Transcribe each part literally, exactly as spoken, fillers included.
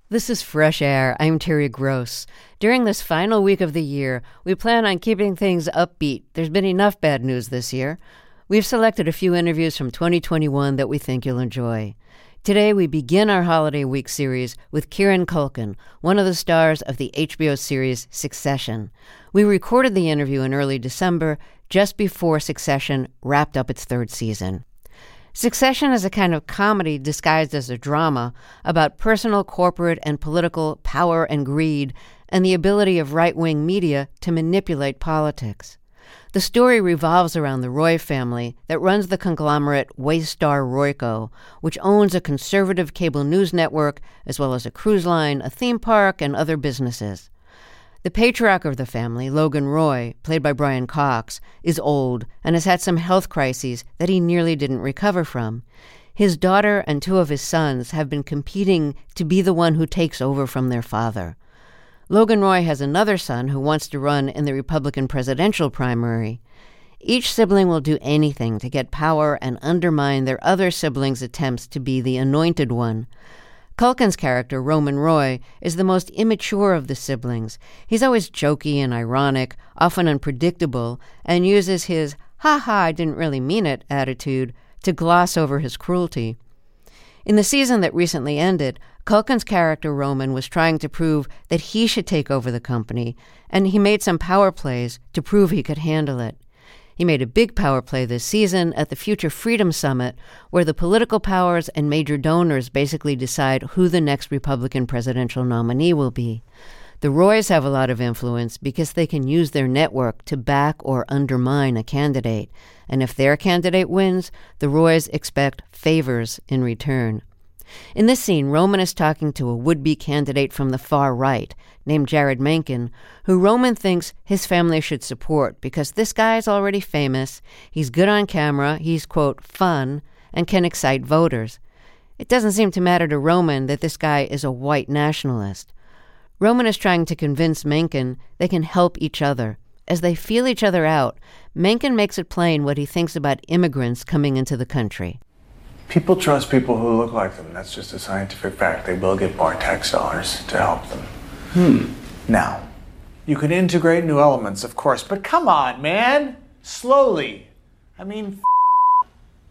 This is Fresh Air. I'm Terry Gross. During this final week of the year, we plan on keeping things upbeat. There's been enough bad news this year. We've selected a few interviews from twenty twenty-one that we think you'll enjoy. Today, we begin our Holiday Week series with Kieran Culkin, one of the stars of the H B O series Succession. We recorded the interview in early December, just before Succession wrapped up its third season. Succession is a kind of comedy disguised as a drama about personal, corporate, and political power and greed and the ability of right-wing media to manipulate politics. The story revolves around the Roy family that runs the conglomerate Waystar Royco, which owns a conservative cable news network as well as a cruise line, a theme park, and other businesses. The patriarch of the family, Logan Roy, played by Brian Cox, is old and has had some health crises that he nearly didn't recover from. His daughter and two of his sons have been competing to be the one who takes over from their father. Logan Roy has another son who wants to run in the Republican presidential primary. Each sibling will do anything to get power and undermine their other siblings' attempts to be the anointed one. Culkin's character, Roman Roy, is the most immature of the siblings. He's always jokey and ironic, often unpredictable, and uses his ha-ha, I didn't really mean it attitude to gloss over his cruelty. In the season that recently ended, Culkin's character, Roman, was trying to prove that he should take over the company, and he made some power plays to prove he could handle it. He made a big power play this season at the Future Freedom Summit, where the political powers and major donors basically decide who the next Republican presidential nominee will be. The Roys have a lot of influence because they can use their network to back or undermine a candidate, and if their candidate wins, the Roys expect favors in return. In this scene, Roman is talking to a would-be candidate from the far right, named Jared Mencken, who Roman thinks his family should support because this guy is already famous, he's good on camera, he's, quote, fun, and can excite voters. It doesn't seem to matter to Roman that this guy is a white nationalist. Roman is trying to convince Mencken they can help each other. As they feel each other out, Mencken makes it plain what he thinks about immigrants coming into the country. People trust people who look like them. That's just a scientific fact. They will get more tax dollars to help them. Hmm. Now, you can integrate new elements, of course, but come on, man. Slowly. I mean, f-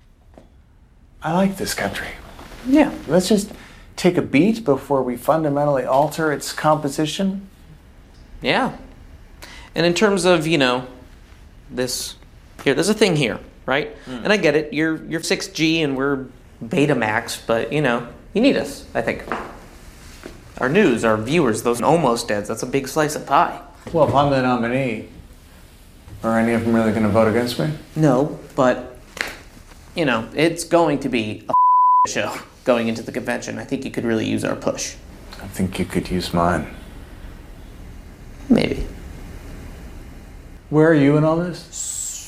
I like this country. Yeah. Let's just take a beat before we fundamentally alter its composition. Yeah. And in terms of, you know, this, here, there's a thing here. Right? Mm. And I get it. You're you're six G and we're Betamax, but, you know, you need us, I think. Our news, our viewers, those almost deads, that's a big slice of pie. Well, if I'm the nominee, are any of them really going to vote against me? No, but, you know, it's going to be a show going into the convention. I think you could really use our push. I think you could use mine. Maybe. Where are you in all this?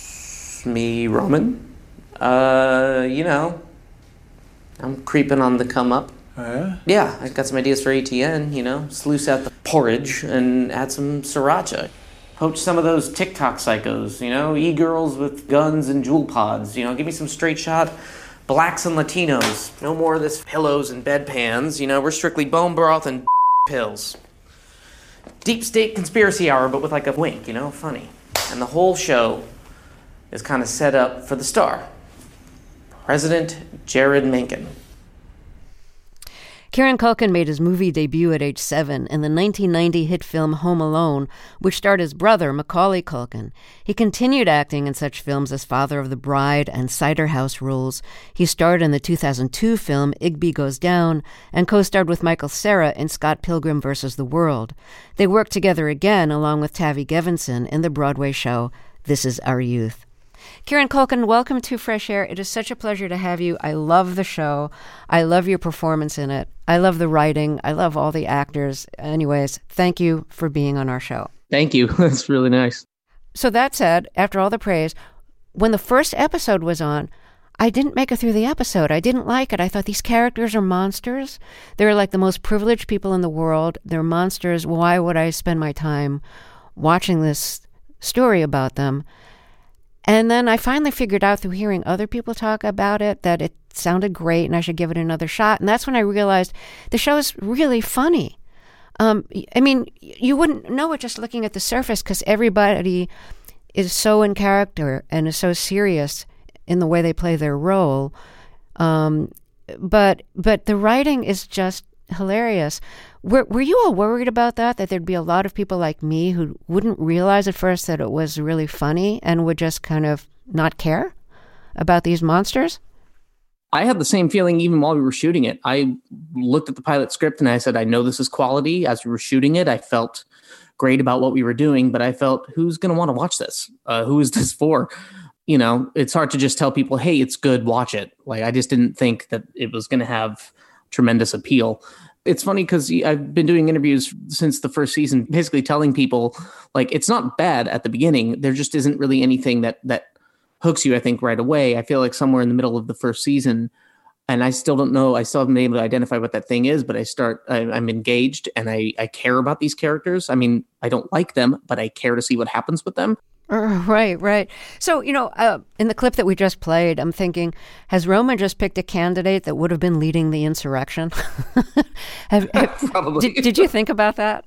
Me, Roman. Uh, you know, I'm creeping on the come up. Oh, yeah? Yeah, I got some ideas for A T N, you know, sluice out the porridge and add some sriracha. Poach some of those TikTok psychos, you know, e-girls with guns and jewel pods, you know, give me some straight shot blacks and Latinos. No more of this pillows and bedpans, you know, we're strictly bone broth and pills. Deep state conspiracy hour, but with like a wink, you know, funny. And the whole show is kind of set up for the star, President Jared Mencken. Kieran Culkin made his movie debut at age seven in the nineteen ninety hit film Home Alone, which starred his brother, Macaulay Culkin. He continued acting in such films as Father of the Bride and Cider House Rules. He starred in the two thousand two film Igby Goes Down and co-starred with Michael Cera in Scott Pilgrim versus the World. They worked together again along with Tavi Gevinson in the Broadway show This Is Our Youth. Kieran Culkin, welcome to Fresh Air. It is such a pleasure to have you. I love the show. I love your performance in it. I love the writing. I love all the actors. Anyways, thank you for being on our show. Thank you. That's really nice. So that said, after all the praise, when the first episode was on, I didn't make it through the episode. I didn't like it. I thought these characters are monsters. They're like the most privileged people in the world. They're monsters. Why would I spend my time watching this story about them? And then I finally figured out through hearing other people talk about it that it sounded great and I should give it another shot. And that's when I realized the show is really funny. Um, I mean, you wouldn't know it just looking at the surface because everybody is so in character and is so serious in the way they play their role. Um, but but the writing is just hilarious. Were, were you all worried about that, that there'd be a lot of people like me who wouldn't realize at first that it was really funny and would just kind of not care about these monsters? I had the same feeling even while we were shooting it. I looked at the pilot script and I said, I know this is quality. As we were shooting it, I felt great about what we were doing, but I felt, who's going to want to watch this? Uh, who is this for? You know, it's hard to just tell people, hey, it's good, watch it. Like, I just didn't think that it was going to have tremendous appeal. It's funny because I've been doing interviews since the first season, basically telling people, like, it's not bad at the beginning. There just isn't really anything that that hooks you, I think, right away. I feel like somewhere in the middle of the first season, and I still don't know, I still haven't been able to identify what that thing is, but I start, I, I'm engaged and I, I care about these characters. I mean, I don't like them, but I care to see what happens with them. Right, right. So, you know, uh, in the clip that we just played, I'm thinking, has Roman just picked a candidate that would have been leading the insurrection? have, have, Probably. Did, did you think about that?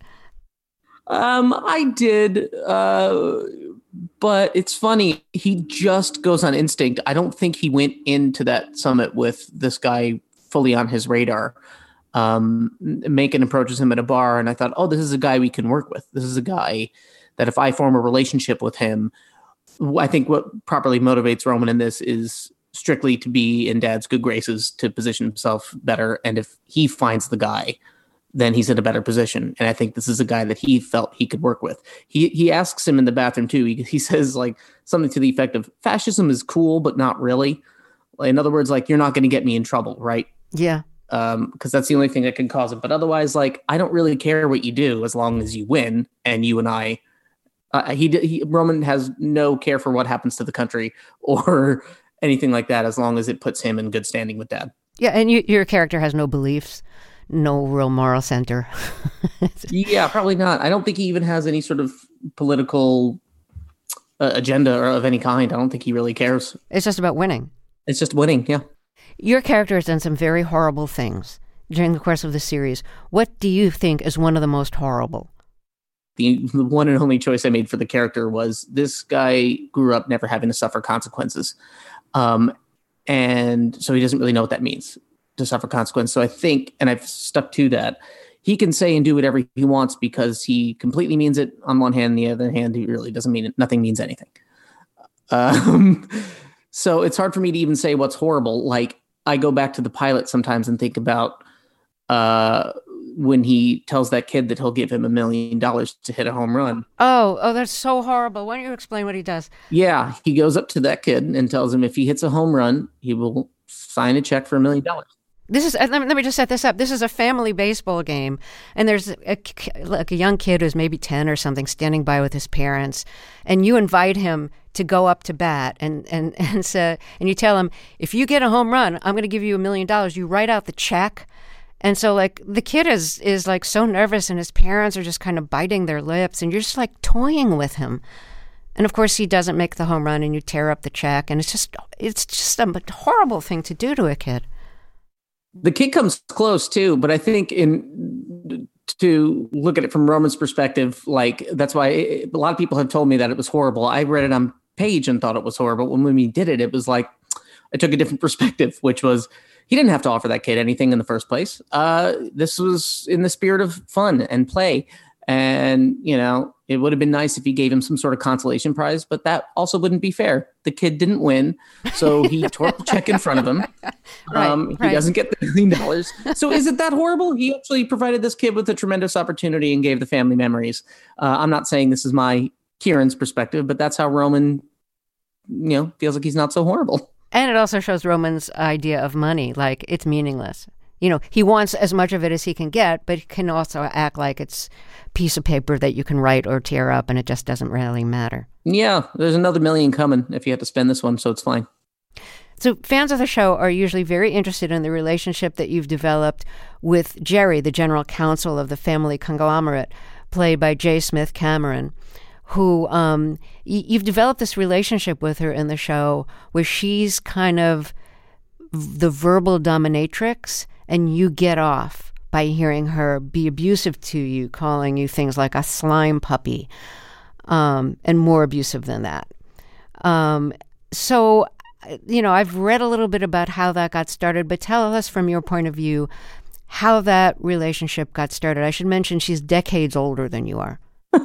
Um, I did, uh, but it's funny. He just goes on instinct. I don't think he went into that summit with this guy fully on his radar. Um, Macon approaches him at a bar, and I thought, oh, this is a guy we can work with. This is a guy that if I form a relationship with him, I think what properly motivates Roman in this is strictly to be in Dad's good graces, to position himself better. And if he finds the guy, then he's in a better position. And I think this is a guy that he felt he could work with. He he asks him in the bathroom too. He, he says like something to the effect of, fascism is cool, but not really. In other words, like, you're not going to get me in trouble, right? Yeah. Um, because that's the only thing that can cause it. But otherwise, like, I don't really care what you do as long as you win. And you and I, uh, he, he Roman has no care for what happens to the country or anything like that, as long as it puts him in good standing with Dad. Yeah, and you, your character has no beliefs. No real moral center. Yeah, probably not. I don't think he even has any sort of political uh, agenda or of any kind. I don't think he really cares. It's just about winning. It's just winning, yeah. Your character has done some very horrible things during the course of the series. What do you think is one of the most horrible? The, the one and only choice I made for the character was this guy grew up never having to suffer consequences. Um, and so he doesn't really know what that means, to suffer consequence. So I think, and I've stuck to that, he can say and do whatever he wants because he completely means it on one hand, on the other hand, he really doesn't mean it. Nothing means anything. Um, so it's hard for me to even say what's horrible. Like, I go back to the pilot sometimes and think about uh, when he tells that kid that he'll give him a million dollars to hit a home run. Oh, oh, that's so horrible. Why don't you explain what he does? Yeah, he goes up to that kid and tells him if he hits a home run, he will sign a check for a million dollars. This is, let me, let me just set this up. This is a family baseball game, and there's a, like a young kid who's maybe ten or something standing by with his parents, and you invite him to go up to bat, and and and, so, and you tell him, if you get a home run, I'm going to give you a million dollars. You write out the check. And so, like, the kid is is like so nervous, and his parents are just kind of biting their lips, and you're just like toying with him. And of course, he doesn't make the home run, and you tear up the check, and it's just it's just a horrible thing to do to a kid. The kid comes close too, but I think in to look at it from Roman's perspective, like, that's why it, a lot of people have told me that it was horrible. I read it on page and thought it was horrible. When, when we did it, it was like, I took a different perspective, which was, he didn't have to offer that kid anything in the first place. Uh, this was in the spirit of fun and play. And, you know, it would have been nice if he gave him some sort of consolation prize, but that also wouldn't be fair. The kid didn't win, so he tore the check in front of him. Right, um, right. He doesn't get the million dollars. So is it that horrible? He actually provided this kid with a tremendous opportunity and gave the family memories. Uh, I'm not saying this is my Kieran's perspective, but that's how Roman, you know, feels like he's not so horrible. And it also shows Roman's idea of money, like it's meaningless. You know, he wants as much of it as he can get, but he can also act like it's a piece of paper that you can write or tear up, and it just doesn't really matter. Yeah, there's another million coming if you have to spend this one, so it's fine. So fans of the show are usually very interested in the relationship that you've developed with Jerry, the general counsel of the family conglomerate, played by J. Smith Cameron, who um, y- you've developed this relationship with her in the show where she's kind of the verbal dominatrix, and you get off by hearing her be abusive to you, calling you things like a slime puppy, um, and more abusive than that. Um, so, you know, I've read a little bit about how that got started, but tell us from your point of view how that relationship got started. I should mention she's decades older than you are.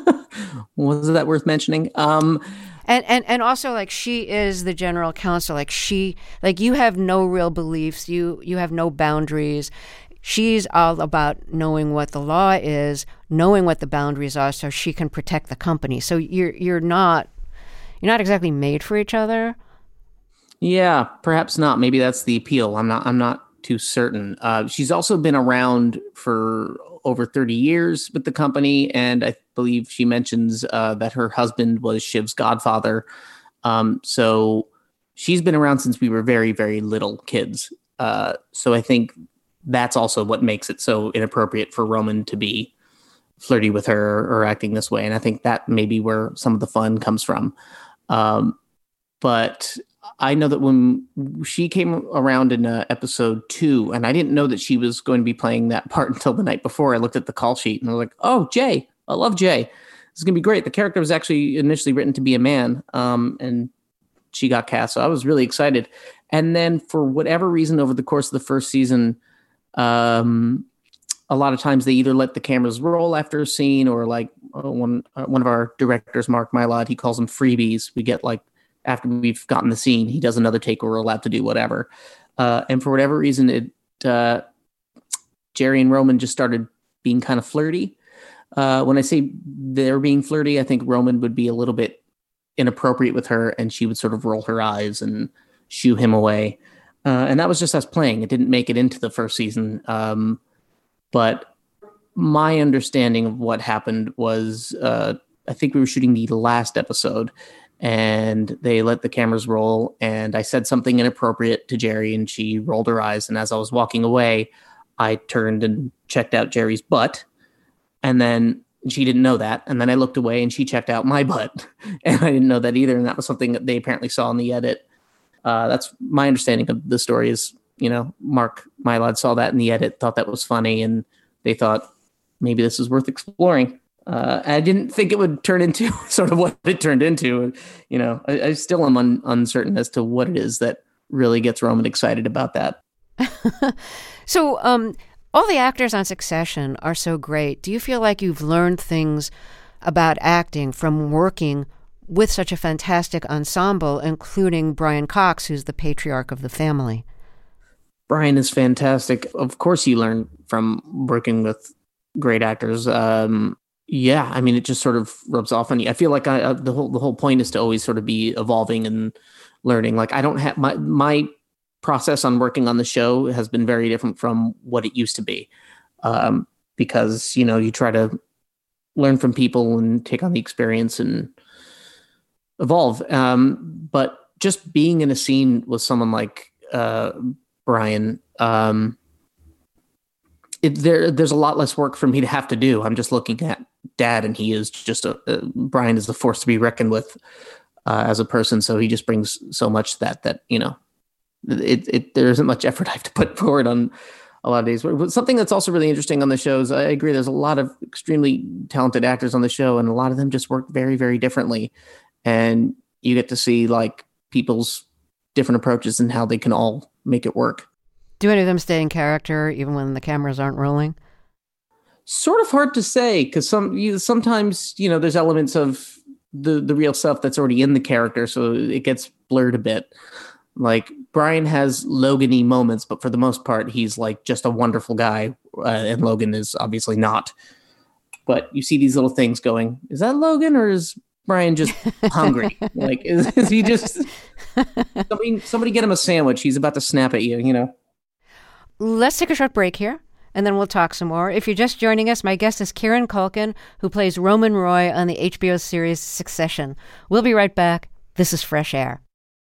Was that worth mentioning? Um, and, and and also, like, she is the general counsel. Like, she, like, you have no real beliefs. You you have no boundaries. She's all about knowing what the law is, knowing what the boundaries are, so she can protect the company. So you're you're not you're not exactly made for each other. Yeah, perhaps not. Maybe that's the appeal. I'm not I'm not too certain. Uh, she's also been around for over thirty years with the company, and I believe she mentions uh, that her husband was Shiv's godfather. Um, so she's been around since we were very, very little kids. Uh, so I think that's also what makes it so inappropriate for Roman to be flirty with her or acting this way. And I think that may be where some of the fun comes from. Um, but I know that when she came around in uh, episode two, and I didn't know that she was going to be playing that part until the night before, I looked at the call sheet and I was like, oh, Jay, I love Jay. This is going to be great. The character was actually initially written to be a man, um, and she got cast. So I was really excited. And then for whatever reason, over the course of the first season, um, a lot of times they either let the cameras roll after a scene, or like uh, one, uh, one of our directors, Mark Mylod, he calls them freebies. We get like, after we've gotten the scene, he does another take where we're allowed to do whatever. Uh, and for whatever reason, it uh, Jerry and Roman just started being kind of flirty. Uh, when I say they're being flirty, I think Roman would be a little bit inappropriate with her, and she would sort of roll her eyes and shoo him away. Uh, and that was just us playing. It didn't make it into the first season. Um, but my understanding of what happened was, uh, I think we were shooting the last episode, and they let the cameras roll, and I said something inappropriate to Jerry, and she rolled her eyes. And as I was walking away, I turned and checked out Jerry's butt, and then she didn't know that. And then I looked away, and she checked out my butt, and I didn't know that either. And that was something that they apparently saw in the edit. Uh, that's my understanding of the story is, you know, Mark Mylod saw that in the edit, thought that was funny, and they thought maybe this is worth exploring. Uh, I didn't think it would turn into sort of what it turned into. You know, I, I still am un, uncertain as to what it is that really gets Roman excited about that. So um, all the actors on Succession are so great. Do you feel like you've learned things about acting from working with such a fantastic ensemble, including Brian Cox, who's the patriarch of the family? Brian is fantastic. Of course, you learn from working with great actors. Um, Yeah, I mean, it just sort of rubs off on you. I feel like I, uh, the whole the whole point is to always sort of be evolving and learning. Like I don't have my my process on working on the show has been very different from what it used to be, um, because you know you try to learn from people and take on the experience and evolve. Um, but just being in a scene with someone like uh, Brian. Um, It, there, there's a lot less work for me to have to do. I'm just looking at Dad, and he is just a, a Brian is a force to be reckoned with uh, as a person. So he just brings so much that that you know, it, it there isn't much effort I have to put forward on a lot of days. But something that's also really interesting on the shows, I agree. There's a lot of extremely talented actors on the show, and a lot of them just work very, very differently. And you get to see like people's different approaches and how they can all make it work. Do any of them stay in character even when the cameras aren't rolling? Sort of hard to say, because some you, sometimes you know there's elements of the the real stuff that's already in the character, so it gets blurred a bit. Like Brian has Logan-y moments, but for the most part, he's like just a wonderful guy, uh, and Logan is obviously not. But you see these little things going: is that Logan, or is Brian just hungry? Like, is, is he just somebody? Somebody get him a sandwich. He's about to snap at you. You know. Let's take a short break here, and then we'll talk some more. If you're just joining us, my guest is Kieran Culkin, who plays Roman Roy on the H B O series Succession. We'll be right back. This is Fresh Air.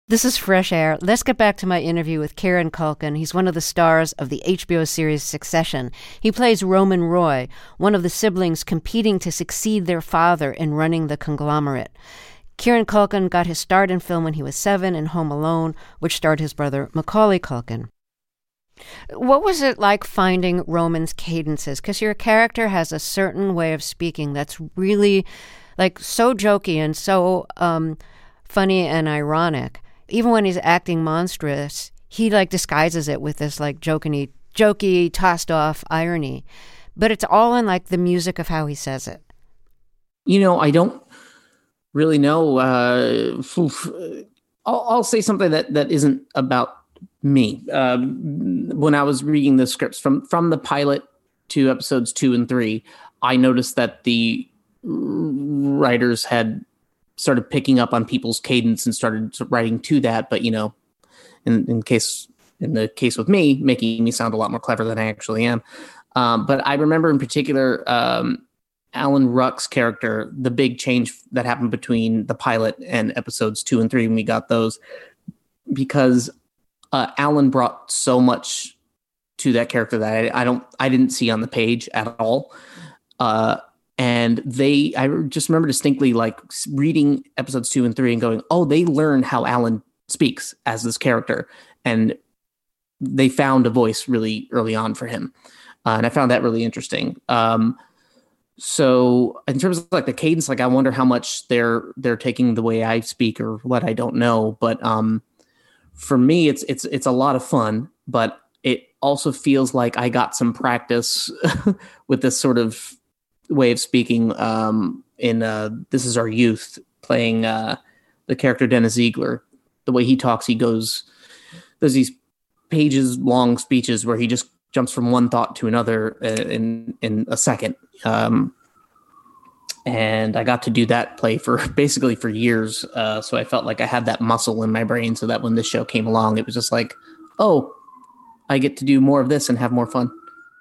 This is Fresh Air. Let's get back to my interview with Kieran Culkin. He's one of the stars of the H B O series Succession. He plays Roman Roy, one of the siblings competing to succeed their father in running the conglomerate. Kieran Culkin got his start in film when he was seven in Home Alone, which starred his brother Macaulay Culkin. What was it like finding Roman's cadences? Because your character has a certain way of speaking that's really, like, so jokey and so um, funny and ironic. Even when he's acting monstrous, he like disguises it with this like jokey, jokey, tossed off irony. But it's all in like the music of how he says it. You know, I don't really know. Uh, I'll, I'll say something that, that isn't about me. Um, when I was reading the scripts from, from the pilot to episodes two and three, I noticed that the writers had started picking up on people's cadence and started writing to that. But, you know, in, in case, in the case with me, making me sound a lot more clever than I actually am. Um, but I remember in particular, um, Alan Ruck's character, the big change that happened between the pilot and episodes two and three when we got those, because uh, Alan brought so much to that character that I, I don't, I didn't see on the page at all. Uh, And they, I just remember distinctly like reading episodes two and three and going, oh, they learn how Alan speaks as this character. And they found a voice really early on for him. Uh, and I found that really interesting. Um, so in terms of like the cadence, like I wonder how much they're, they're taking the way I speak or what, I don't know. But um, for me, it's, it's, it's a lot of fun, but it also feels like I got some practice with this sort of way of speaking um, in uh, This Is Our Youth, playing uh, the character Dennis Ziegler. The way he talks, he goes, there's these pages long speeches where he just jumps from one thought to another in in a second. Um, and I got to do that play for basically for years. Uh, so I felt like I had that muscle in my brain so that when this show came along, it was just like, oh, I get to do more of this and have more fun.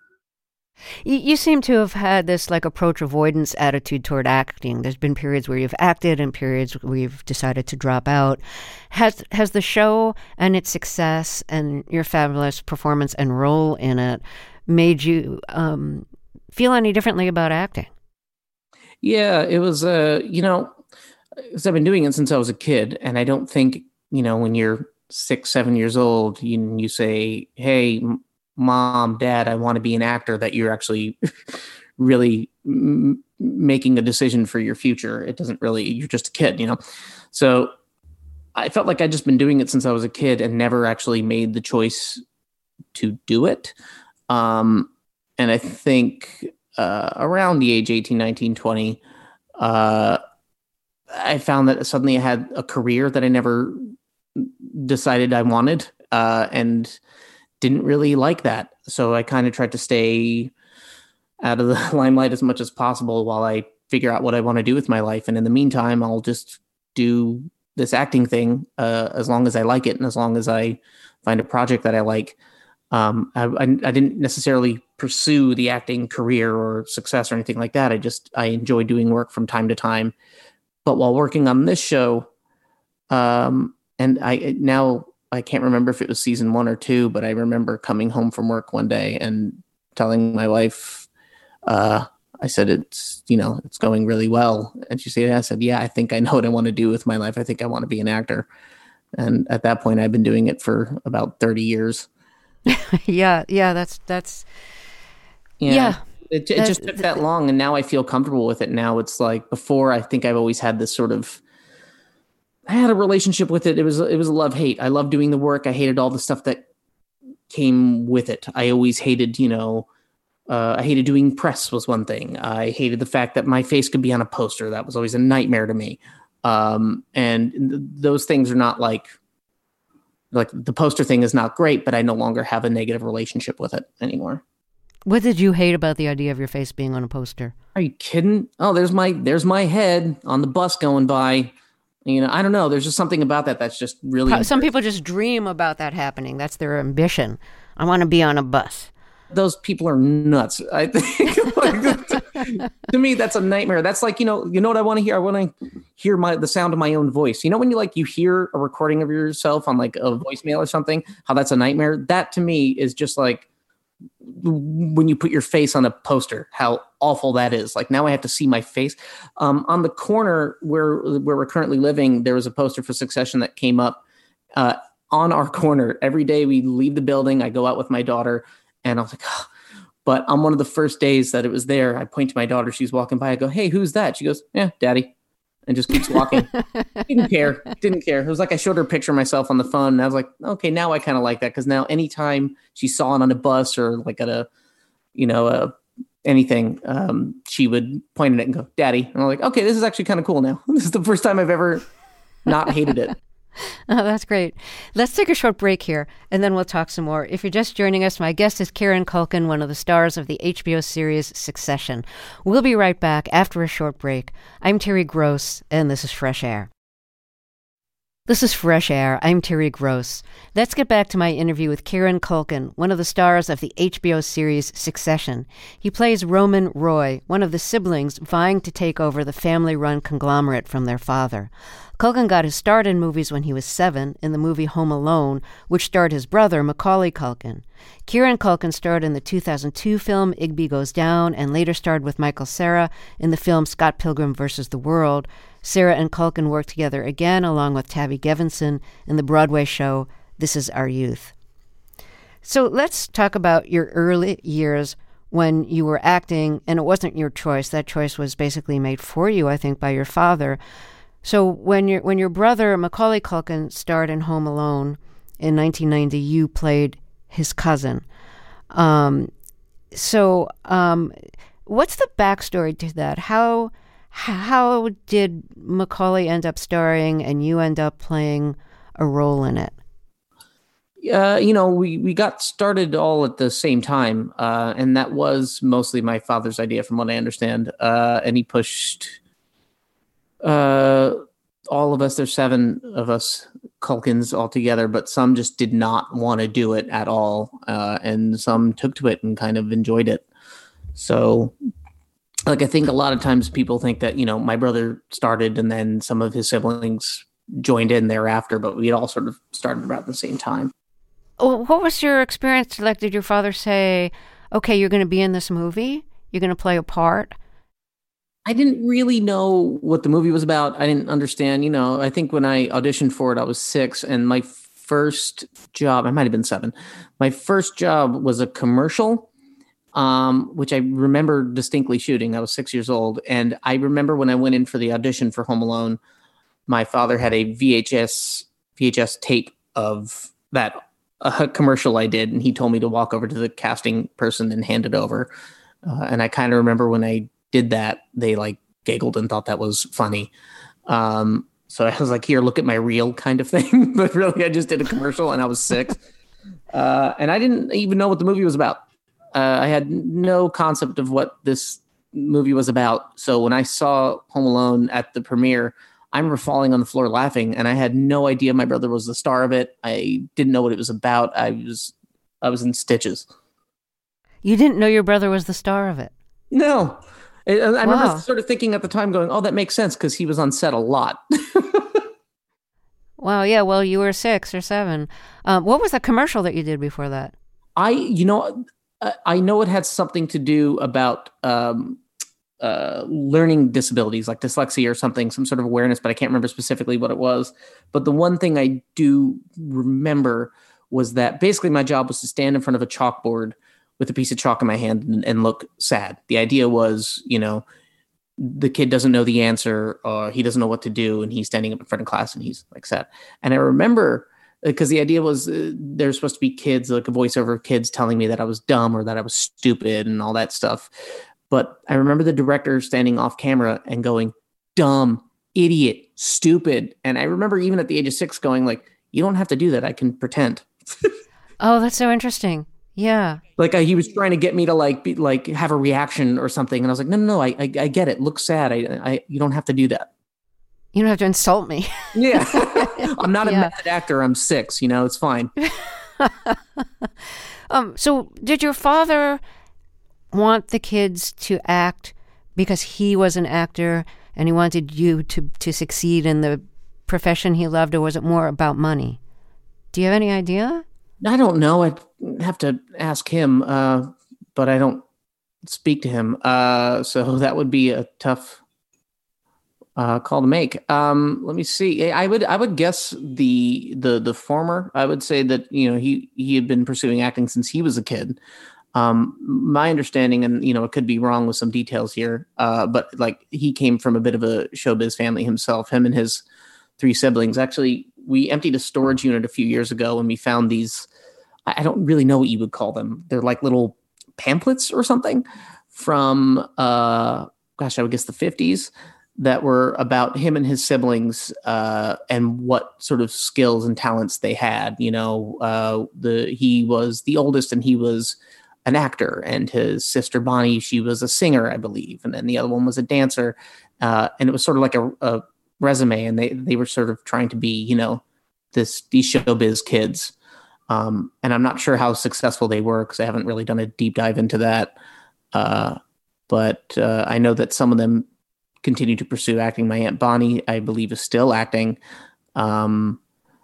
You seem to have had this like approach avoidance attitude toward acting. There's been periods where you've acted and periods where you've decided to drop out. Has has the show and its success and your fabulous performance and role in it made you um, feel any differently about acting? Yeah, it was, uh, you know, because I've been doing it since I was a kid. And I don't think, you know, when you're six, seven years old, you, you say, hey, Mom, Dad, I want to be an actor, that you're actually really m- making a decision for your future. It doesn't really, you're just a kid, you know? So I felt like I'd just been doing it since I was a kid and never actually made the choice to do it. Um, and I think uh, around the age eighteen, nineteen, twenty, uh, I found that suddenly I had a career that I never decided I wanted. Uh, and didn't really like that. So I kind of tried to stay out of the limelight as much as possible while I figure out what I want to do with my life. And in the meantime, I'll just do this acting thing uh, as long as I like it and as long as I find a project that I like. Um, I, I, I didn't necessarily pursue the acting career or success or anything like that. I just, I enjoy doing work from time to time. But while working on this show, um, and I now, I can't remember if it was season one or two, but I remember coming home from work one day and telling my wife, uh, I said, it's, you know, it's going really well. And she said, I said, yeah, I think I know what I want to do with my life. I think I want to be an actor. And at that point, I've been doing it for about thirty years. yeah. Yeah. That's, that's, yeah. yeah. It, it just took that long. And now I feel comfortable with it. Now it's like before, I think I've always had this sort of, I had a relationship with it. It was, it was a love-hate. I loved doing the work. I hated all the stuff that came with it. I always hated, you know, uh, I hated doing press was one thing. I hated the fact that my face could be on a poster. That was always a nightmare to me. Um, and th- those things are not like, like the poster thing is not great, but I no longer have a negative relationship with it anymore. What did you hate about the idea of your face being on a poster? Are you kidding? Oh, there's my, there's my head on the bus going by. You know, I don't know. There's just something about that that's just really... Some people just dream about that happening. That's their ambition. I want to be on a bus. Those people are nuts. I think like, to me, that's a nightmare. That's like, you know, you know what I want to hear? I want to hear my the sound of my own voice. You know, when you like you hear a recording of yourself on like a voicemail or something, how that's a nightmare. That to me is just like when you put your face on a poster, how awful that is. Like now I have to see my face. Um, on the corner where where we're currently living, there was a poster for Succession that came up uh, on our corner. Every day we leave the building, I go out with my daughter, and I was like, oh. But on one of the first days that it was there, I point to my daughter. She's walking by. I go, hey, who's that? She goes, yeah, Daddy. And just keeps walking. Didn't care. Didn't care. It was like I showed her a picture of myself on the phone. And I was like, okay, now I kind of like that. Because now anytime she saw it on a bus or like at a, you know, a, anything, um, she would point at it and go, Daddy. And I'm like, okay, this is actually kind of cool now. This is the first time I've ever not hated it. Oh, that's great. Let's take a short break here, and then we'll talk some more. If you're just joining us, my guest is Kieran Culkin, one of the stars of the H B O series Succession. We'll be right back after a short break. I'm Terry Gross, and this is Fresh Air. This is Fresh Air. I'm Terry Gross. Let's get back to my interview with Kieran Culkin, one of the stars of the H B O series Succession. He plays Roman Roy, one of the siblings vying to take over the family-run conglomerate from their father. Culkin got his start in movies when he was seven in the movie Home Alone, which starred his brother, Macaulay Culkin. Kieran Culkin starred in the two thousand two film Igby Goes Down and later starred with Michael Cera in the film Scott Pilgrim versus the World. Cera and Culkin worked together again along with Tabby Gevinson in the Broadway show This Is Our Youth. So let's talk about your early years when you were acting, and it wasn't your choice. That choice was basically made for you, I think, by your father. So when your when your brother Macaulay Culkin starred in Home Alone in nineteen ninety, you played his cousin. Um, so um, what's the backstory to that? How how did Macaulay end up starring and you end up playing a role in it? Uh, you know, we, we got started all at the same time, uh, and that was mostly my father's idea, from what I understand. Uh, and he pushed uh, all of us. There's seven of us Culkins all together, but some just did not want to do it at all, uh, and some took to it and kind of enjoyed it. So, like, I think a lot of times people think that, you know, my brother started and then some of his siblings joined in thereafter, but we all sort of started about the same time. What was your experience like? Did your father say, okay, you're going to be in this movie? You're going to play a part? I didn't really know what the movie was about. I didn't understand. You know, I think when I auditioned for it, I was six, and my first job, I might have been seven. My first job was a commercial, um, which I remember distinctly shooting. I was six years old. And I remember when I went in for the audition for Home Alone, my father had a V H S V H S tape of that a commercial I did, and he told me to walk over to the casting person and hand it over. Uh, and I kind of remember when I did that, they like giggled and thought that was funny. Um, so I was like, here, look at my reel kind of thing. But really, I just did a commercial and I was six. Uh, and I didn't even know what the movie was about. Uh, I had no concept of what this movie was about. So when I saw Home Alone at the premiere, I remember falling on the floor laughing, and I had no idea my brother was the star of it. I didn't know what it was about. I was, I was in stitches. You didn't know your brother was the star of it? No. I, I Wow. remember sort of thinking at the time going, oh, that makes sense because he was on set a lot. Wow, yeah, well, you were six or seven. Um, what was the commercial that you did before that? I, you know, I, I know it had something to do about um, uh, learning disabilities like dyslexia or something, some sort of awareness, but I can't remember specifically what it was. But the one thing I do remember was that basically my job was to stand in front of a chalkboard with a piece of chalk in my hand and, and look sad. The idea was, you know, the kid doesn't know the answer, or he doesn't know what to do, and he's standing up in front of class and he's like sad. And I remember, because the idea was uh, there's supposed to be kids, like a voiceover of kids telling me that I was dumb or that I was stupid and all that stuff. But I remember the director standing off camera and going, dumb, idiot, stupid. And I remember even at the age of six going like, you don't have to do that. I can pretend. Oh, that's so interesting. Yeah. Like uh, he was trying to get me to like be, like have a reaction or something. And I was like, no, no, no, I, I, I get it. Look sad. I, I, you don't have to do that. You don't have to insult me. Yeah. I'm not a Yeah. method actor. I'm six, you know, it's fine. um. So did your father, want the kids to act because he was an actor and he wanted you to, to succeed in the profession he loved, or was it more about money? Do you have any idea? I don't know. I'd have to ask him, uh, but I don't speak to him. Uh, so that would be a tough uh, call to make. Um, let me see. I would I would guess the the the former. I would say that, you know, he he had been pursuing acting since he was a kid. Um, my understanding, and, you know, it could be wrong with some details here, uh, but like he came from a bit of a showbiz family himself, him and his three siblings. Actually, we emptied a storage unit a few years ago and we found these, I don't really know what you would call them. They're like little pamphlets or something from, uh, gosh, I would guess the fifties, that were about him and his siblings, uh, and what sort of skills and talents they had. You know, uh, the he was the oldest and he was an actor, and his sister Bonnie, she was a singer, I believe. And then the other one was a dancer. Uh, and it was sort of like a, a resume, and they, they were sort of trying to be, you know, this, these showbiz kids. Um, and I'm not sure how successful they were, because I haven't really done a deep dive into that. Uh, but uh, I know that some of them continue to pursue acting. My Aunt Bonnie, I believe, is still acting. Um,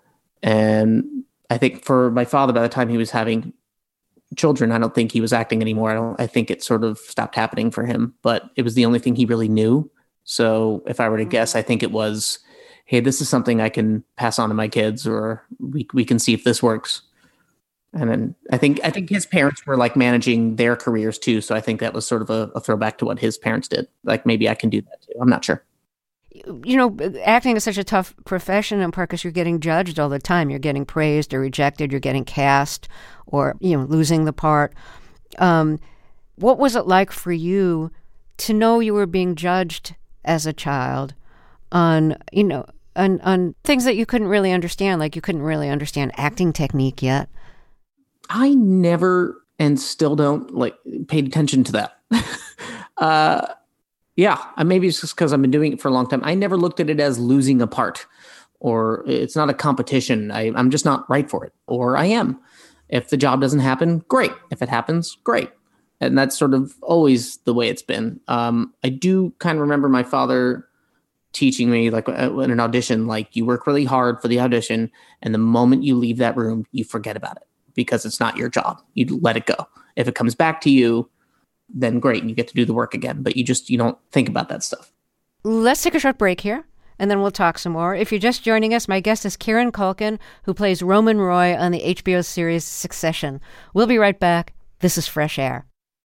and I think for my father, by the time he was having children, I don't think he was acting anymore. I don't, I think it sort of stopped happening for him, but it was the only thing he really knew. So if I were to guess, I think it was, hey, this is something I can pass on to my kids, or we we can see if this works. And then I think I think his parents were like managing their careers too. So I think that was sort of a, a throwback to what his parents did. Like, maybe I can do that too. I'm not sure. You know, acting is such a tough profession, in part because you're getting judged all the time. You're getting praised or rejected. You're getting cast, or, you know, losing the part. Um, what was it like for you to know you were being judged as a child on, you know, on, on things that you couldn't really understand? Like, you couldn't really understand acting technique yet. I never, and still don't, like, paid attention to that. uh, yeah, maybe it's just because I've been doing it for a long time. I never looked at it as losing a part, or it's not a competition. I, I'm just not right for it, or I am. If the job doesn't happen, great. If it happens, great. And that's sort of always the way it's been. Um, I do kind of remember my father teaching me, like, in an audition, like, you work really hard for the audition, and the moment you leave that room, you forget about it, because it's not your job. You let it go. If it comes back to you, then great, and you get to do the work again. But you just, you don't think about that stuff. Let's take a short break here, and then we'll talk some more. If you're just joining us, my guest is Kieran Culkin, who plays Roman Roy on the H B O series Succession. We'll be right back. This is Fresh Air.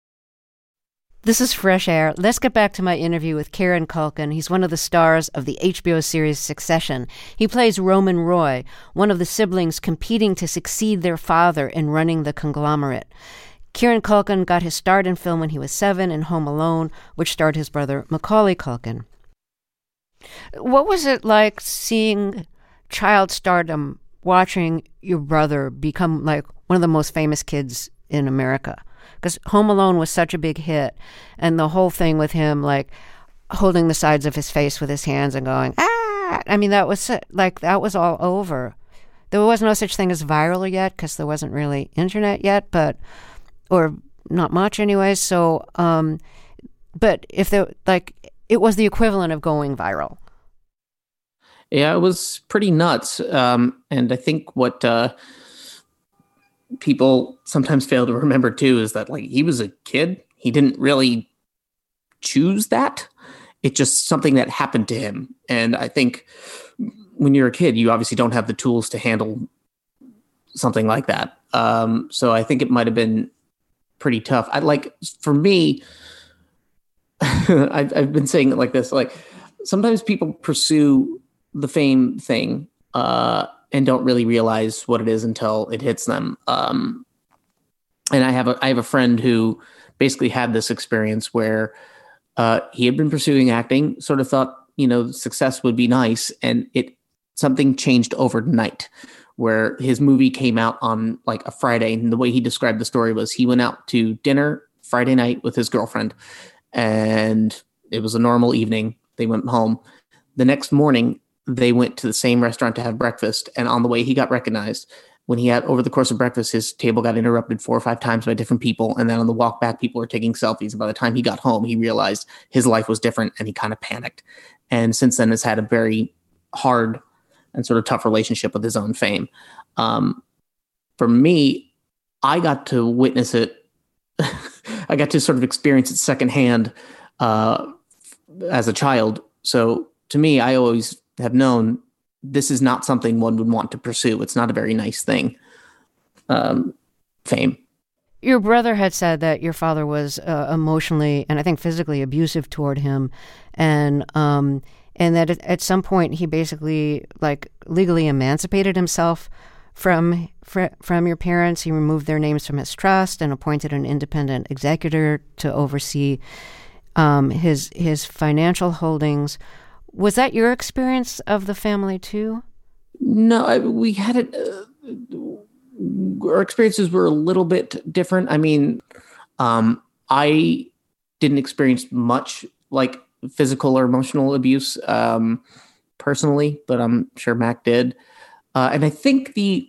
This is Fresh Air. Let's get back to my interview with Kieran Culkin. He's one of the stars of the H B O series Succession. He plays Roman Roy, one of the siblings competing to succeed their father in running the conglomerate. Kieran Culkin got his start in film when he was seven in Home Alone, which starred his brother Macaulay Culkin. What was it like seeing child stardom, watching your brother become like one of the most famous kids in America? Because Home Alone was such a big hit, and the whole thing with him, like, holding the sides of his face with his hands and going, ah! I mean, that was, like, that was all over. There was no such thing as viral yet, because there wasn't really internet yet, but, or not much anyway, so, um, but if there, like, it was the equivalent of going viral. Yeah, it was pretty nuts. Um, and I think what, uh, people sometimes fail to remember too is that, like, he was a kid. He didn't really choose that. It's just something that happened to him. And I think when you're a kid, you obviously don't have the tools to handle something like that. Um, so I think it might have been pretty tough. I like, for me, I've, I've been saying it like this, like, sometimes people pursue the fame thing, uh, and don't really realize what it is until it hits them. Um, and I have a I have a friend who basically had this experience where uh, he had been pursuing acting, sort of thought, you know, success would be nice, and it something changed overnight, where his movie came out on like a Friday, and the way he described the story was he went out to dinner Friday night with his girlfriend, and it was a normal evening. They went home. The next morning, they went to the same restaurant to have breakfast, and on the way he got recognized. when he had, over the course of breakfast, his table got interrupted four or five times by different people. And then on the walk back, people were taking selfies. And by the time he got home, he realized his life was different and he kind of panicked. And since then has had a very hard and sort of tough relationship with his own fame. Um, for me, I got to witness it. I got to sort of experience it secondhand uh, as a child. So to me, I always have known this is not something one would want to pursue. It's not a very nice thing. Um, fame. Your brother had said that your father was uh, emotionally and I think physically abusive toward him, and um, and that at, at some point he basically like legally emancipated himself from fr- from your parents. He removed their names from his trust and appointed an independent executor to oversee um, his his financial holdings. Was that your experience of the family too? No, I, we had it. Uh, our experiences were a little bit different. I mean, um, I didn't experience much like physical or emotional abuse um, personally, but I'm sure Mac did. Uh, and I think the,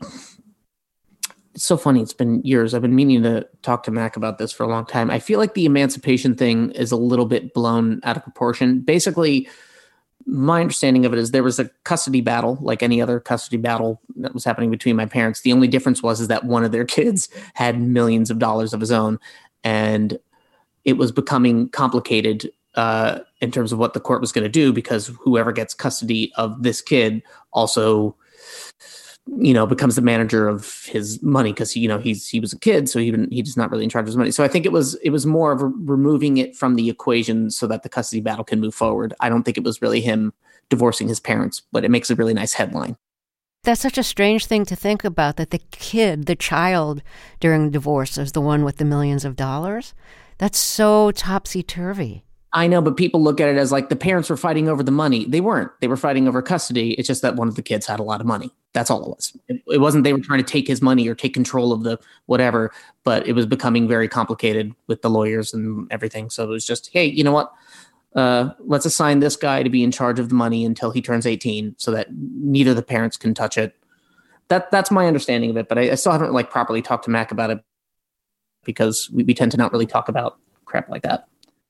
it's so funny. It's been years. I've been meaning to talk to Mac about this for a long time. I feel like the emancipation thing is a little bit blown out of proportion. Basically, my understanding of it is there was a custody battle, like any other custody battle that was happening between my parents. The only difference was is that one of their kids had millions of dollars of his own, and it was becoming complicated uh, in terms of what the court was going to do, because whoever gets custody of this kid also, you know, becomes the manager of his money, because, you know, he's he was a kid, so he he's not really in charge of his money. So I think it was it was more of a, removing it from the equation so that the custody battle can move forward. I don't think it was really him divorcing his parents, but it makes a really nice headline. That's such a strange thing to think about, that the kid, the child during divorce is the one with the millions of dollars. That's so topsy-turvy. I know, but people look at it as like the parents were fighting over the money. They weren't. They were fighting over custody. It's just that one of the kids had a lot of money. That's all it was. It, it wasn't they were trying to take his money or take control of the whatever, but it was becoming very complicated with the lawyers and everything. So it was just, hey, you know what? Uh, let's assign this guy to be in charge of the money until he turns eighteen so that neither of the parents can touch it. That That's my understanding of it, but I, I still haven't like properly talked to Mac about it, because we, we tend to not really talk about crap like that.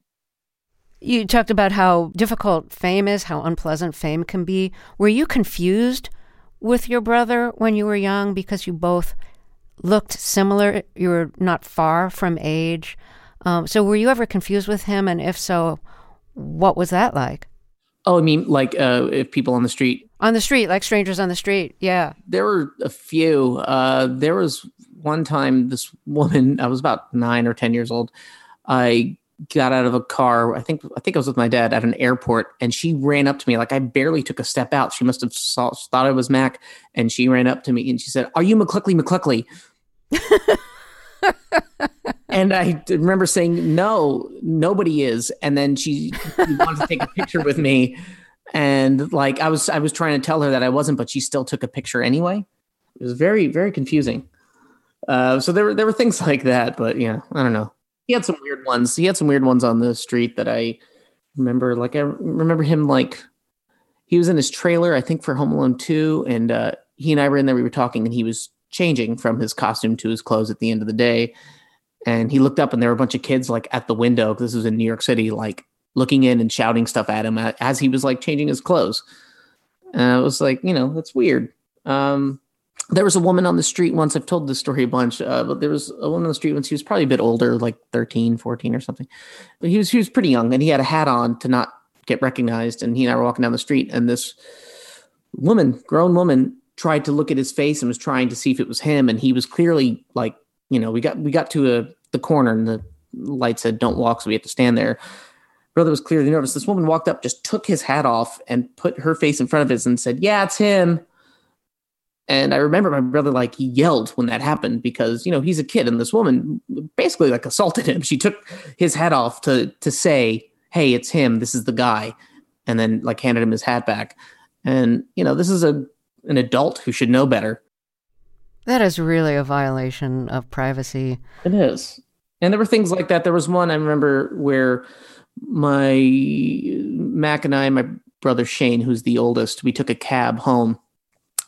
You talked about how difficult fame is, how unpleasant fame can be. Were you confused with your brother when you were young because you both looked similar? You were not far from age. Um, so were you ever confused with him? And if so, what was that like? Oh, I mean, like uh, if people on the street. On the street, like strangers on the street, yeah. There were a few. Uh, there was one time this woman, I was about nine or ten years old. I got out of a car. I think I think I was with my dad at an airport, and she ran up to me like I barely took a step out. She must have saw, thought I was Mac, and she ran up to me and she said, "Are you McCluckley McCluckley?" And I remember saying, "No, nobody is." And then she wanted to take a picture with me, and like I was I was trying to tell her that I wasn't, but she still took a picture anyway. It was very very confusing. Uh, so there were there were things like that, but yeah, I don't know. He had some weird ones. He had some weird ones on the street that I remember. Like I remember him, like he was in his trailer, I think for Home Alone two. And uh, he and I were in there, we were talking, and he was changing from his costume to his clothes at the end of the day. And he looked up and there were a bunch of kids like at the window. This was in New York City, like looking in and shouting stuff at him as he was like changing his clothes. And I was like, you know, that's weird. Um, There was a woman on the street once, I've told this story a bunch, uh, but there was a woman on the street once, he was probably a bit older, like thirteen, fourteen or something. But he was he was pretty young, and he had a hat on to not get recognized. And he and I were walking down the street, and this woman, grown woman, tried to look at his face and was trying to see if it was him. And he was clearly like, you know, we got we got to a, the corner, and the light said, "Don't walk," so we had to stand there. Brother was clearly nervous. This woman walked up, just took his hat off and put her face in front of his and said, "Yeah, it's him." And I remember my brother, like, he yelled when that happened because, you know, he's a kid, and this woman basically like assaulted him. She took his hat off to to say, "Hey, it's him. This is the guy." And then like handed him his hat back. And, you know, this is a an adult who should know better. That is really a violation of privacy. It is. And there were things like that. There was one I remember where my Mac and I, my brother Shane, who's the oldest, we took a cab home.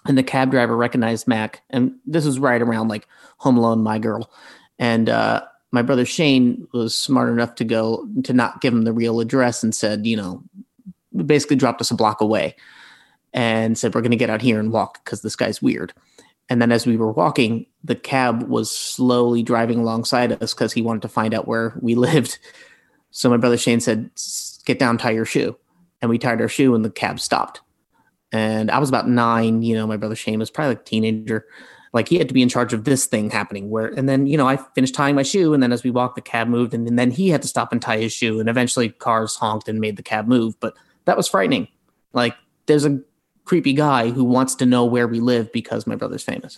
and the cab driver recognized Mac. And this was right around like Home Alone, My Girl. And uh, my brother Shane was smart enough to go to not give him the real address and said, you know, basically dropped us a block away and said, we're going to get out here and walk because this guy's weird. And then as we were walking, the cab was slowly driving alongside us because he wanted to find out where we lived. So my brother Shane said, get down, tie your shoe. And we tied our shoe and the cab stopped. And I was about nine, you know, my brother Shane was probably like a teenager. Like he had to be in charge of this thing happening where, and then, you know, I finished tying my shoe. And then as we walked, the cab moved. And then he had to stop and tie his shoe. And eventually cars honked and made the cab move. But that was frightening. Like there's a creepy guy who wants to know where we live because my brother's famous.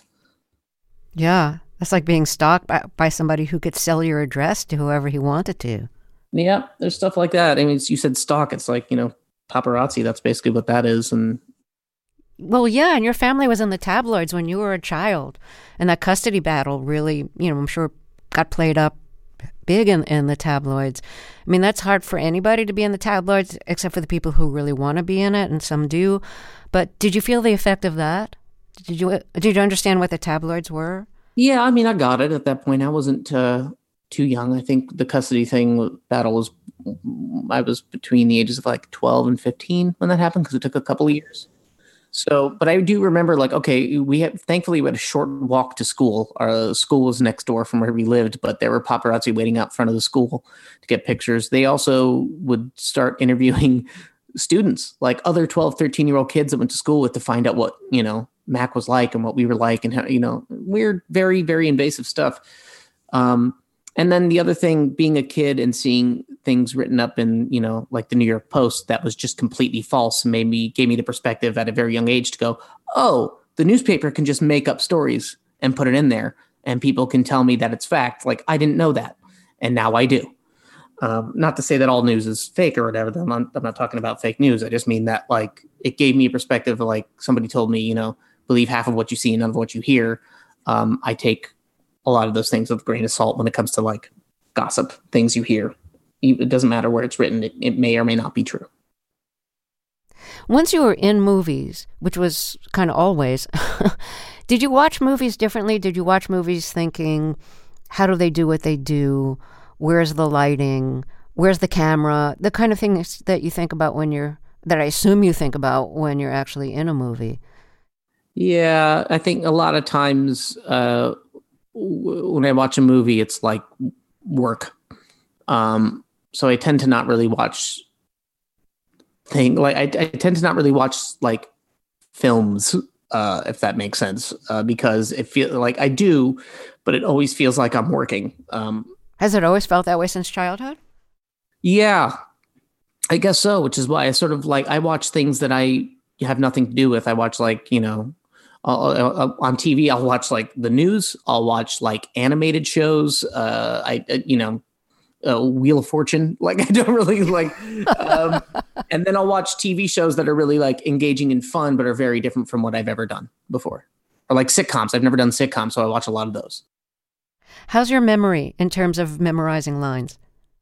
Yeah. That's like being stalked by, by somebody who could sell your address to whoever he wanted to. Yeah. There's stuff like that. I mean, it's, you said stalk. It's like, you know, paparazzi. That's basically what that is. And well, yeah, and your family was in the tabloids when you were a child, and that custody battle really, you know, I'm sure got played up big in, in the tabloids. I mean, that's hard for anybody to be in the tabloids, except for the people who really want to be in it, and some do. But did you feel the effect of that? Did you did you understand what the tabloids were? Yeah, I mean, I got it at that point. I wasn't uh, too young. I think the custody thing battle was, I was between the ages of like twelve and fifteen when that happened because it took a couple of years. So, but I do remember like, okay, we had, thankfully we had a short walk to school. Our school was next door from where we lived, but there were paparazzi waiting out front of the school to get pictures. They also would start interviewing students, like other twelve, thirteen year old kids that went to school with to find out what, you know, Mac was like and what we were like and how, you know, weird, very, very invasive stuff. Um, And then the other thing, being a kid and seeing things written up in, you know, like the New York Post that was just completely false made me, gave me the perspective at a very young age to go, oh, the newspaper can just make up stories and put it in there and people can tell me that it's fact. Like, I didn't know that. And now I do. Um, not to say that all news is fake or whatever. I'm not, I'm not talking about fake news. I just mean that, like, it gave me a perspective of, like, somebody told me, you know, believe half of what you see and none of what you hear. Um, I take a lot of those things with a grain of salt when it comes to like gossip, things you hear. It doesn't matter where it's written. It, it may or may not be true. Once you were in movies, which was kind of always, did you watch movies differently? Did you watch movies thinking, how do they do what they do? Where's the lighting? Where's the camera? The kind of things that you think about when you're, that I assume you think about when you're actually in a movie. Yeah, I think a lot of times, uh, when I watch a movie, it's like work. Um, so I tend to not really watch thing like I, I tend to not really watch like films, uh, if that makes sense, uh, because it feels like I do, but it always feels like I'm working. Um, Has it always felt that way since childhood? Yeah, I guess so, which is why I sort of like I watch things that I have nothing to do with. I watch like, you know, I'll, I'll, on T V, I'll watch like the news. I'll watch like animated shows. Uh, I, uh, you know, uh, Wheel of Fortune. Like I don't really like, um, and then I'll watch T V shows that are really like engaging and fun, but are very different from what I've ever done before. Or like sitcoms. I've never done sitcoms, so I watch a lot of those. How's your memory in terms of memorizing lines?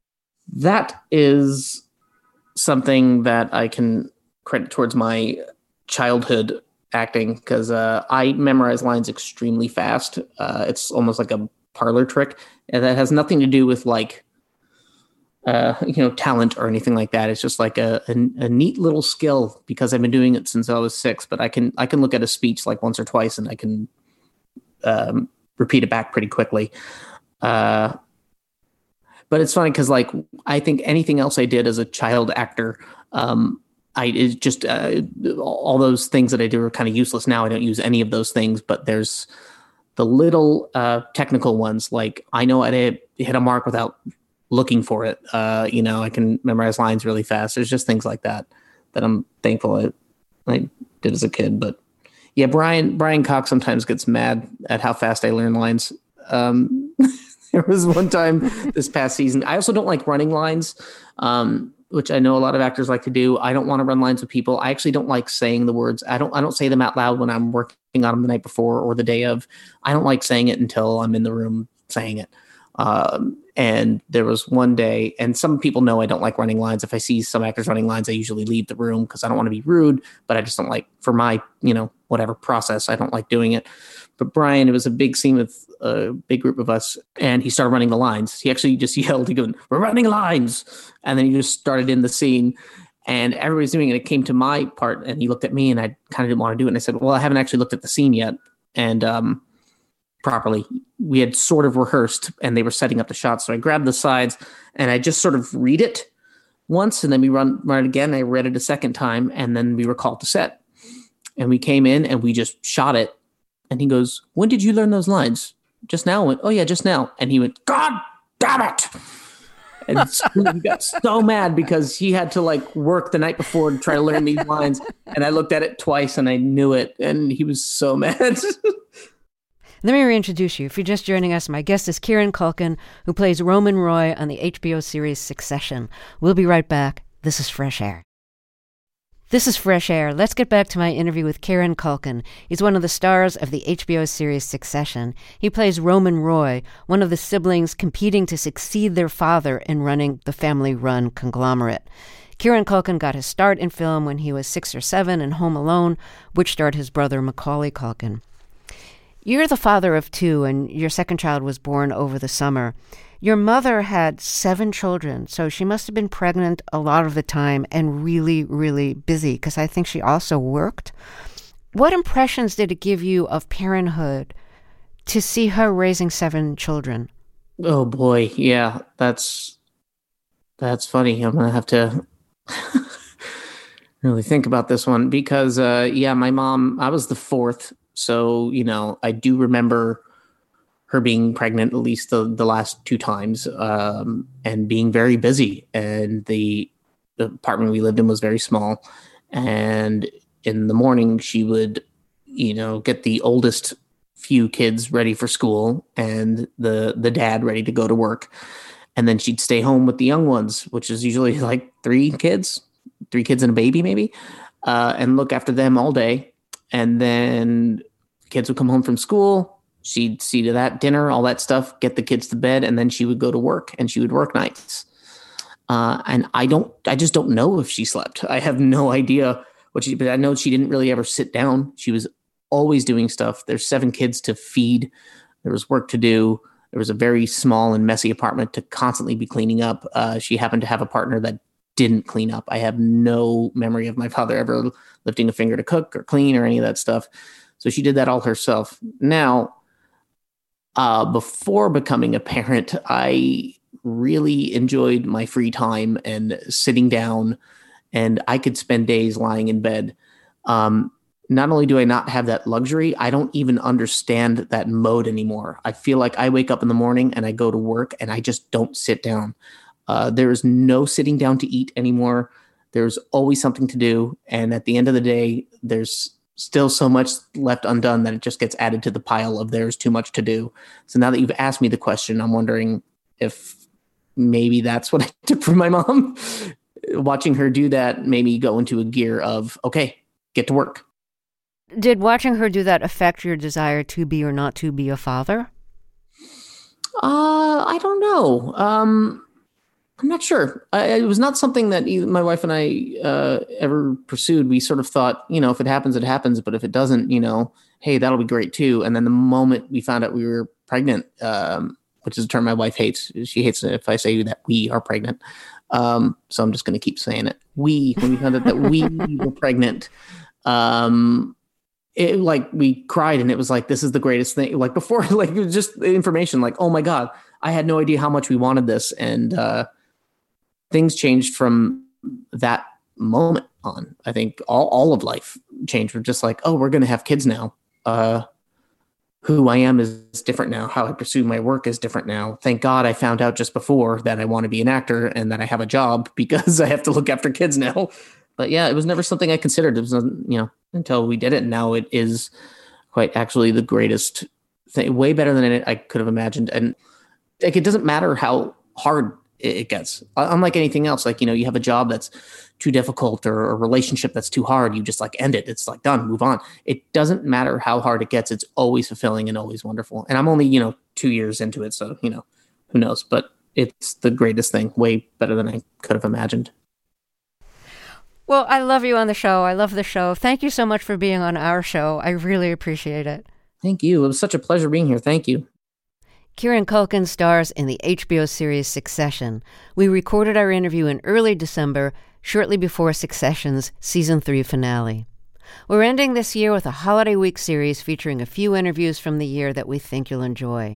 That is something that I can credit towards my childhood acting, because uh, I memorize lines extremely fast. Uh, it's almost like a parlor trick, and that has nothing to do with like, uh, you know, talent or anything like that. It's just like a, a, a neat little skill because I've been doing it since I was six. But I can I can look at a speech like once or twice, and I can um, repeat it back pretty quickly. Uh, but it's funny because like I think anything else I did as a child actor. Um, I it just uh, all those things that I do are kind of useless now. I don't use any of those things, but there's the little uh, technical ones. Like I know how to hit a mark without looking for it. Uh, you know, I can memorize lines really fast. There's just things like that that I'm thankful I, I did as a kid. But yeah, Brian Brian Cox sometimes gets mad at how fast I learn lines. Um, there was one time this past season. I also don't like running lines. Um, which I know a lot of actors like to do. I don't want to run lines with people. I actually don't like saying the words. I don't I don't say them out loud when I'm working on them the night before or the day of. I don't like saying it until I'm in the room saying it. Um, and there was one day, and some people know I don't like running lines. If I see some actors running lines, I usually leave the room because I don't want to be rude, but I just don't like, for my, you know, whatever process. I don't like doing it. But Brian, it was a big scene with a big group of us, and he started running the lines. He actually just yelled, he goes, "We're running lines." And then he just started in the scene, and everybody's doing it. It came to my part, and he looked at me, and I kind of didn't want to do it. And I said, well, I haven't actually looked at the scene yet. And um, properly, we had sort of rehearsed, and they were setting up the shots. So I grabbed the sides, and I just sort of read it once, and then we run, run it again. I read it a second time, and then we were called to set. And we came in, and we just shot it. And he goes, "When did you learn those lines?" "Just now." I went, "Oh, yeah, just now." And he went, "God damn it." And he got so mad because he had to like work the night before to try to learn these lines. And I looked at it twice and I knew it. And he was so mad. Let me reintroduce you. If you're just joining us, my guest is Kieran Culkin, who plays Roman Roy on the H B O series Succession. We'll be right back. This is Fresh Air. This is Fresh Air. Let's get back to my interview with Kieran Culkin. He's one of the stars of the H B O series Succession. He plays Roman Roy, one of the siblings competing to succeed their father in running the family-run conglomerate. Kieran Culkin got his start in film when he was six or seven in Home Alone, which starred his brother Macaulay Culkin. You're the father of two, and your second child was born over the summer. Your mother had seven children, so she must have been pregnant a lot of the time and really, really busy, because I think she also worked. What impressions did it give you of parenthood to see her raising seven children? Oh, boy. Yeah, that's that's funny. I'm going to have to really think about this one because, uh, yeah, my mom, I was the fourth. So, you know, I do remember her being pregnant at least the, the last two times um, and being very busy. And the, the apartment we lived in was very small. And in the morning, she would, you know, get the oldest few kids ready for school and the, the dad ready to go to work. And then she'd stay home with the young ones, which is usually like three kids, three kids and a baby maybe, uh, and look after them all day. And then kids would come home from school. She'd see to that dinner, all that stuff, get the kids to bed, and then she would go to work, and she would work nights. Uh, and I don't, I just don't know if she slept. I have no idea what she, but I know she didn't really ever sit down. She was always doing stuff. There's seven kids to feed. There was work to do. There was a very small and messy apartment to constantly be cleaning up. Uh, she happened to have a partner that didn't clean up. I have no memory of my father ever lifting a finger to cook or clean or any of that stuff. So she did that all herself. Now, uh, before becoming a parent, I really enjoyed my free time and sitting down, and I could spend days lying in bed. Um, not only do I not have that luxury, I don't even understand that mode anymore. I feel like I wake up in the morning and I go to work and I just don't sit down. Uh, there is no sitting down to eat anymore. There's always something to do. And at the end of the day, there's still so much left undone that it just gets added to the pile of there's too much to do. So now that you've asked me the question, I'm wondering if maybe that's what I took from my mom. Watching her do that made me go into a gear of, okay, get to work. Did watching her do that affect your desire to be or not to be a father? Uh, I don't know. Um, I'm not sure. I, it was not something that either my wife and I uh, ever pursued. We sort of thought, you know, if it happens, it happens. But if it doesn't, you know, hey, that'll be great too. And then the moment we found out we were pregnant, um, which is a term my wife hates. She hates it if I say that we are pregnant. Um, so I'm just going to keep saying it. We, when we found out that we were pregnant, um, it like we cried and it was like, this is the greatest thing. Like before, like it was just information like, oh my God, I had no idea how much we wanted this. And, uh, things changed from that moment on. I think all, all of life changed. We're just like, oh, we're going to have kids now. Uh, who I am is different now. How I pursue my work is different now. Thank God I found out just before that I want to be an actor and that I have a job because I have to look after kids now. But yeah, it was never something I considered. It was, you know, until we did it. And now it is quite actually the greatest thing, way better than I could have imagined. And like, it doesn't matter how hard it gets. Unlike anything else, like, you know, you have a job that's too difficult or a relationship that's too hard, you just like end it. It's like done, move on. It doesn't matter how hard it gets. It's always fulfilling and always wonderful. And I'm only, you know, two years into it. So, you know, who knows, but it's the greatest thing, way better than I could have imagined. Well, I love you on the show. I love the show. Thank you so much for being on our show. I really appreciate it. Thank you. It was such a pleasure being here. Thank you. Kieran Culkin stars in the H B O series Succession. We recorded our interview in early December, shortly before Succession's season three finale. We're ending this year with a holiday week series featuring a few interviews from the year that we think you'll enjoy.